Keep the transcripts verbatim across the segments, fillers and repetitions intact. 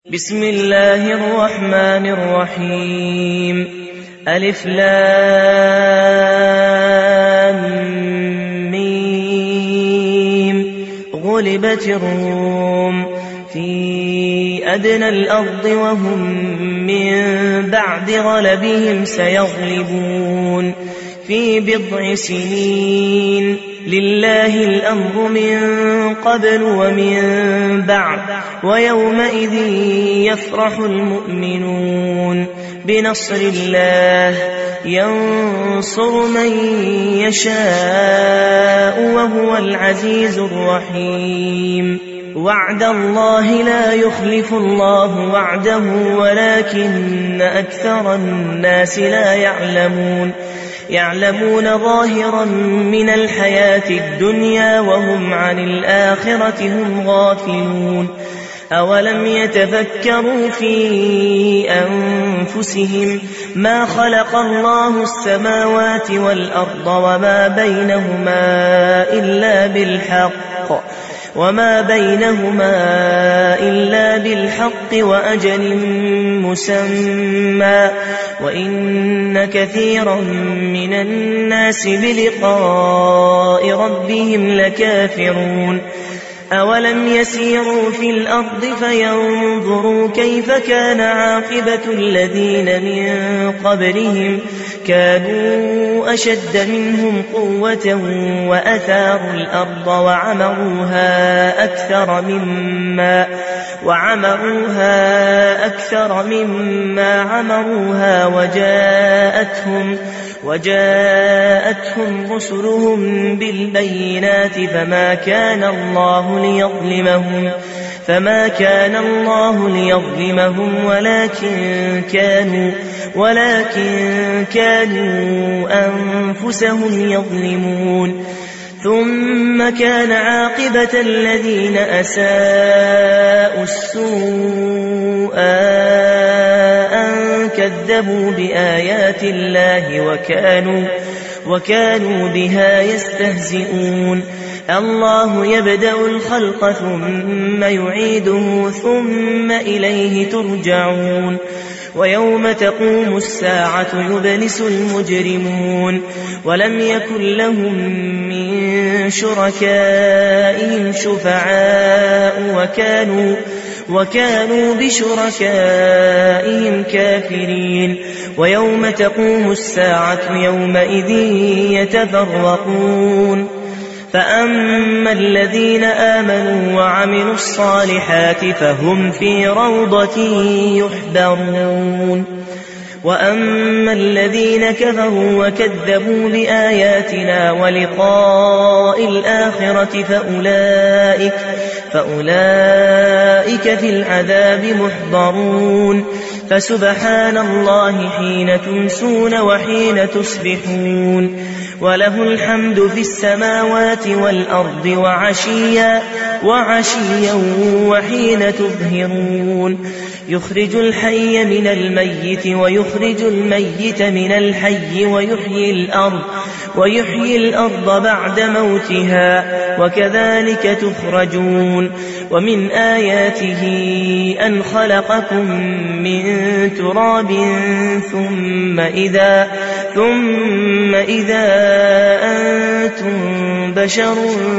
بسم الله الرحمن الرحيم ألف لام ميم غلبت الروم في أدنى الأرض وهم من بعد غلبهم سيغلبون في بضع سنين لله الأمر من قبل ومن بعد ويومئذ يفرح المؤمنون بنصر الله ينصر من يشاء وهو العزيز الرحيم وعد الله لا يخلف الله وعده ولكن أكثر الناس لا يعلمون يعلمون ظاهرا من الحياة الدنيا وهم عن الآخرة هم غافلون أولم يتفكروا في أنفسهم ما خلق الله السماوات والأرض وما بينهما إلا بالحق وما بينهما إلا بالحق وأجل مسمى وإن كثيرا من الناس بلقاء ربهم لكافرون أولم يسيروا في الأرض فينظروا كيف كان عاقبة الذين من قبلهم كانوا أشد منهم قوة وأثاروا الأرض وعمروها أكثر مما وعمروها أكثر مما عمروها وجاءتهم وجاءتهم رسلهم بالبينات فما كان الله ليظلمهم فما كان الله ليظلمهم ولكن كانوا ولكن كانوا أنفسهم يظلمون ثم كان عاقبة الذين أساءوا السوء أن كذبوا بآيات الله وكانوا وكانوا بها يستهزئون الله يبدأ الخلق ثم يعيده ثم إليه ترجعون ويوم تقوم الساعة يبلس المجرمون ولم يكن لهم من شركائهم شفعاء وكانوا وكانوا بشركائهم كافرين ويوم تقوم الساعة يومئذ يتفرقون فأما الذين آمنوا وعملوا الصالحات فهم في روضة يحبرون وأما الذين كفروا وكذبوا بآياتنا ولقاء الآخرة فأولئك, فأولئك في العذاب محضرون فسبحان الله حين تمسون وحين تصبحون وله الحمد في السماوات والأرض وعشيا وعشيا وحين تظهرون يخرج الحي من الميت ويخرج الميت من الحي ويحيي الأرض ويحيي الأرض بعد موتها وكذلك تخرجون ومن آياته أن خلقكم من تراب ثم إذا ثم إذا أنتم بشر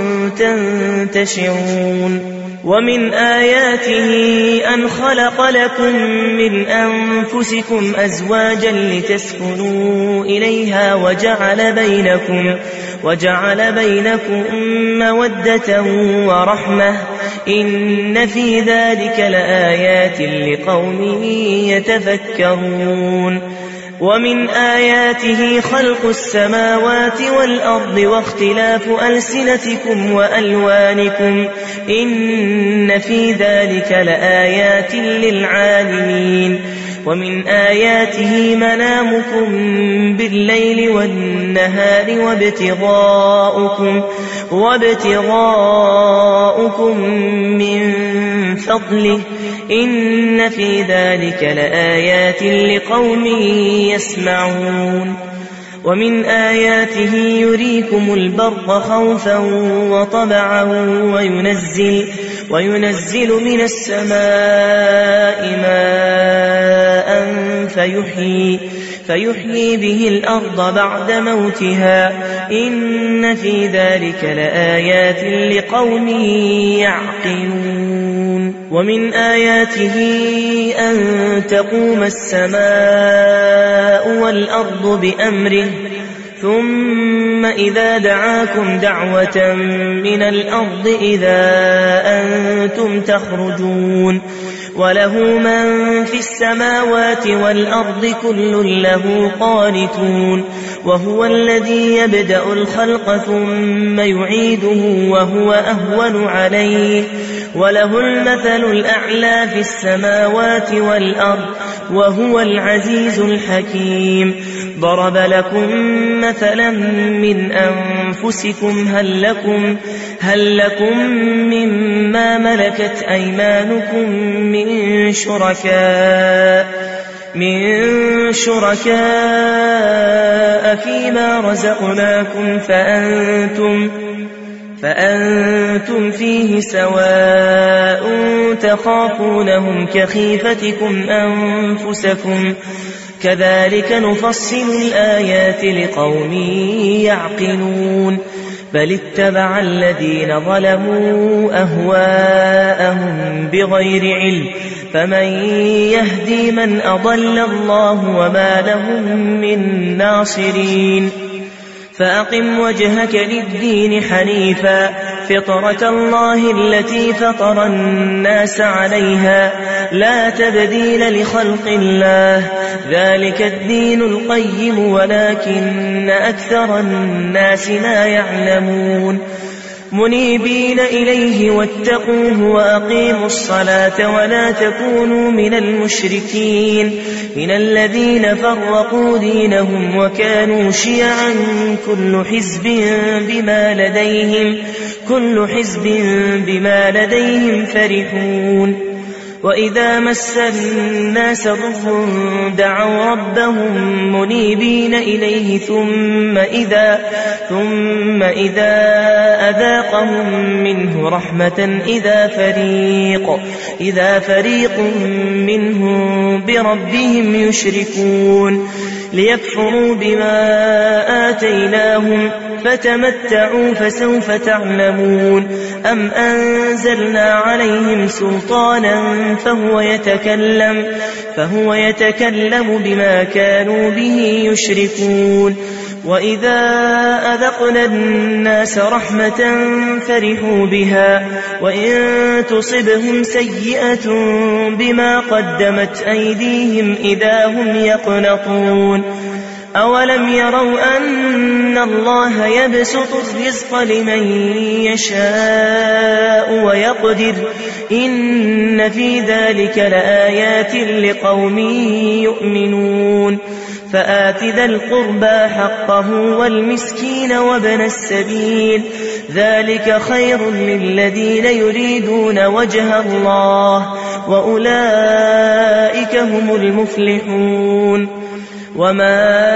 تنتشرون ومن آياته أن خلق لكم من أنفسكم أزواجا لتسكنوا إليها وجعل بينكم وجعل بينكم مودة ورحمة إن في ذلك لآيات لقوم يتفكرون ومن آياته خلق السماوات والأرض واختلاف ألسنتكم وألوانكم إن في ذلك لآيات للعالمين ومن آياته منامكم بالليل والنهار وابتغاؤكم, وابتغاؤكم من فضله إن في ذلك لآيات لقوم يسمعون ومن آياته يريكم البرق خوفا وطمعا وينزل, وينزل من السماء فيحيي, فيحيي به الأرض بعد موتها إن في ذلك لآيات لقوم يعقلون. ومن آياته أن تقوم السماء والأرض بأمره ثم إذا دعاكم دعوة من الأرض إذا أنتم تخرجون وله من في السماوات والأرض كل له قانتون وهو الذي يبدأ الخلق ثم يعيده وهو أهون عليه وله المثل الأعلى في السماوات والأرض وهو العزيز الحكيم. ضرب لكم مثلا من أنفسكم هل لكم, هل لكم مما ملكت أيمانكم من شركاء من شركاء فيما رزقناكم فأنتم فأنتم فيه سواء تخافونهم كخيفتكم أنفسكم كذلك نفصل الآيات لقوم يعقلون. بل اتبع الذين ظلموا أهواءهم بغير علم فمن يهدي من أضل الله وما لهم من ناصرين. فأقم وجهك للدين حنيفا فطرة الله التي فطر الناس عليها لا تبديل لخلق الله ذلك الدين القيم ولكن أكثر الناس لا يعلمون. منيبين إليه واتقوه وأقيموا الصلاة ولا تكونوا من المشركين من الذين فرقوا دينهم وكانوا شيعا كل حزب بما لديهم كل حزب بما لديهم فرحون. وإذا مس الناس ضر دعوا ربهم منيبين إليه ثم إذا, ثم إذا أذاقهم منه رحمة إذا فريق, إذا فريق منهم بربهم يشركون ليكفروا بما آتيناهم فتمتعوا فسوف تعلمون. أم أنزلنا عليهم سلطانا فهو يتكلم, فهو يتكلم بما كانوا به يشركون. وإذا أذقنا الناس رحمة فرحوا بها وإن تصبهم سيئة بما قدمت أيديهم إذا هم يقنطون. أولم يروا أن الله يبسط الرزق لمن يشاء ويقدر إن في ذلك لآيات لقوم يؤمنون. فآت ذا القربى حقه والمسكين وابن السبيل ذلك خير للذين يريدون وجه الله وأولئك هم المفلحون. وما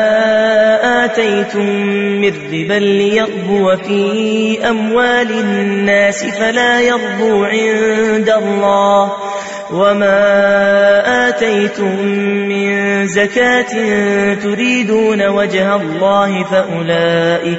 آتيتم من ربا ليربو في أموال الناس فلا يربو عند الله وما آتيتم من زكاة تريدون وجه الله فأولئك,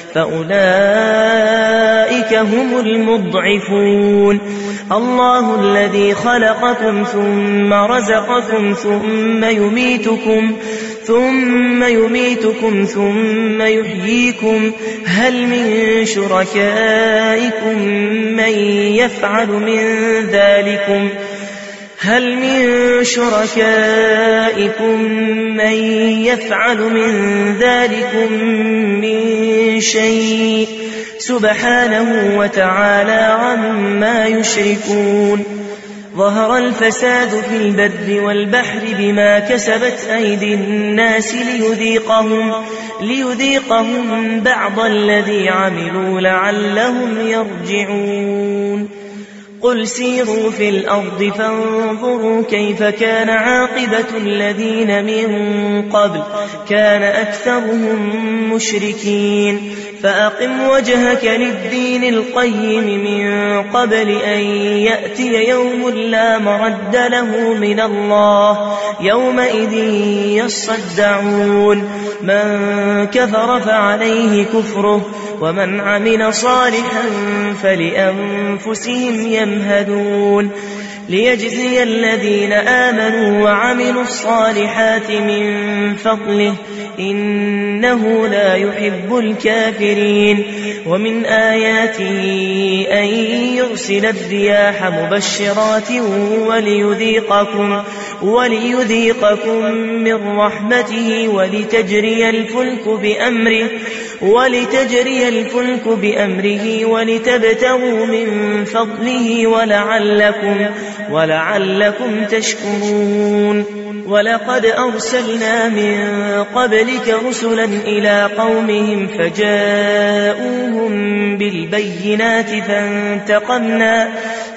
فأولئك هم المضعفون. الله الذي خلقكم ثم رزقكم ثم يميتكم ثم يميتكم ثم يحييكم هل من شركائكم من يفعل من ذلكم هل من شركائكم من يفعل من ذلكم من شيء سبحانه وتعالى عما يشركون. ظهر الفساد في البر والبحر بما كسبت أيدي الناس ليذيقهم, ليذيقهم بعض الذي عملوا لعلهم يرجعون. قل سيروا في الأرض فانظروا كيف كان عاقبة الذين من قبل كان أكثرهم مشركين فأقم وجهك للدين القيم من قبل أن يأتي يوم لا مرد له من الله يومئذ يصدعون من كفر فعليه كفره ومن عمل صالحا فلأنفسهم يمهدون ليجزي الذين آمنوا وعملوا الصالحات من فضله إنه لا يحب الكافرين ومن آياته أن يرسل الرياح مبشرات وليذيقكم, وليذيقكم من رحمته ولتجري الفلك بأمره ولتجري الفلك بأمره ولتبتغوا من فضله ولعلكم, ولعلكم تشكرون ولقد أرسلنا من قبلك رسلا إلى قومهم فجاءوهم بالبينات فانتقمنا,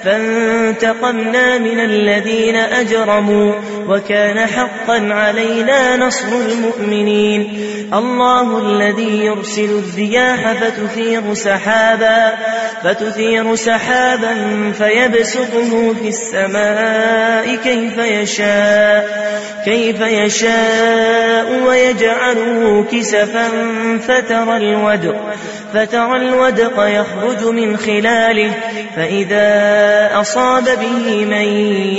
فانتقمنا من الذين أجرموا وكان حقا علينا نصر المؤمنين الله الذي يرسل الرياح فتثير سحابا, فتثير سحابا فيبسطه في السماء كيف يشاء كيف يشاء ويجعله كسفا فترى الودق, فترى الودق يخرج من خلاله فإذا أصاب به من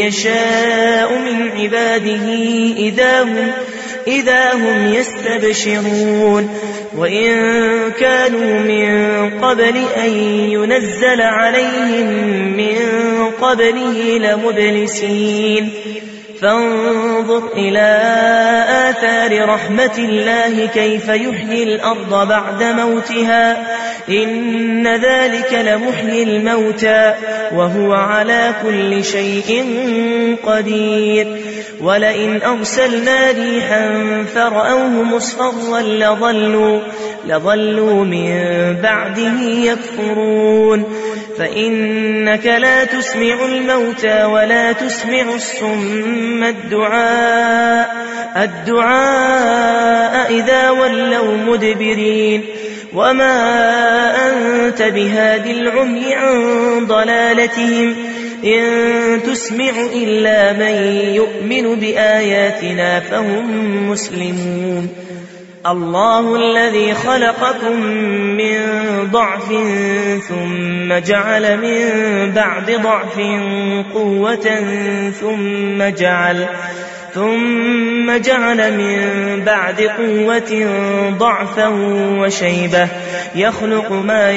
يشاء من عباده إذا هم, إذا هم يستبشرون وإن كانوا من قبل أن ينزل عليهم من قبله لمبلسين فانظر إلى آثار رحمة الله كيف يحيي الأرض بعد موتها إن ذلك لمحيي الموتى وهو على كل شيء قدير ولئن أرسلنا ريحا فرأوه مصفرا لظلوا, لظلوا من بعده يكفرون فإنك لا تسمع الموتى ولا تسمع الصم الدعاء, الدعاء إذا ولوا مدبرين وما أنت بهاد العمي عن ضلالتهم إن تسمع إلا من يؤمن بآياتنا فهم مسلمون الله الذي خلقكم من ضعف ثم جعل من بعد ضعف قوة ثم جعل ثم جعل من بعد قوة ضعفا وشيبة يخلق ما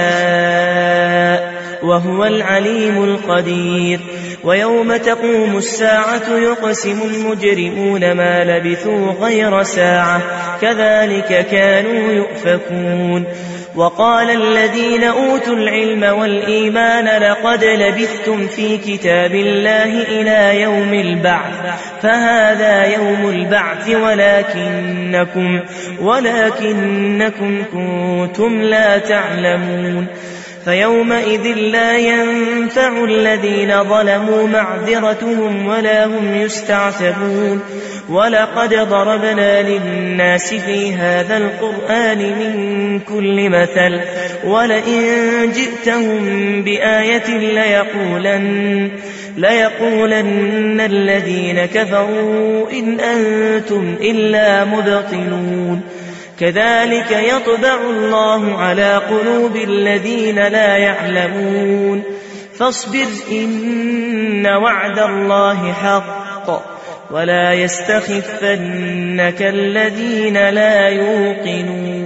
يشاء وهو العليم القدير ويوم تقوم الساعة يقسم المجرمون ما لبثوا غير ساعة كذلك كانوا يؤفكون وقال الذين أوتوا العلم والإيمان لقد لبثتم في كتاب الله إلى يوم البعث فهذا يوم البعث ولكنكم, ولكنكم كنتم لا تعلمون فيومئذ لا ينفع الذين ظلموا معذرتهم ولا هم يستعتبون ولقد ضربنا للناس في هذا القرآن من كل مثل ولئن جئتهم بآية ليقولن, ليقولن الذين كفروا إن أنتم إلا مبطلون كذلك يطبع الله على قلوب الذين لا يعلمون فاصبر إن وعد الله حق ولا يستخفنك الذين لا يوقنون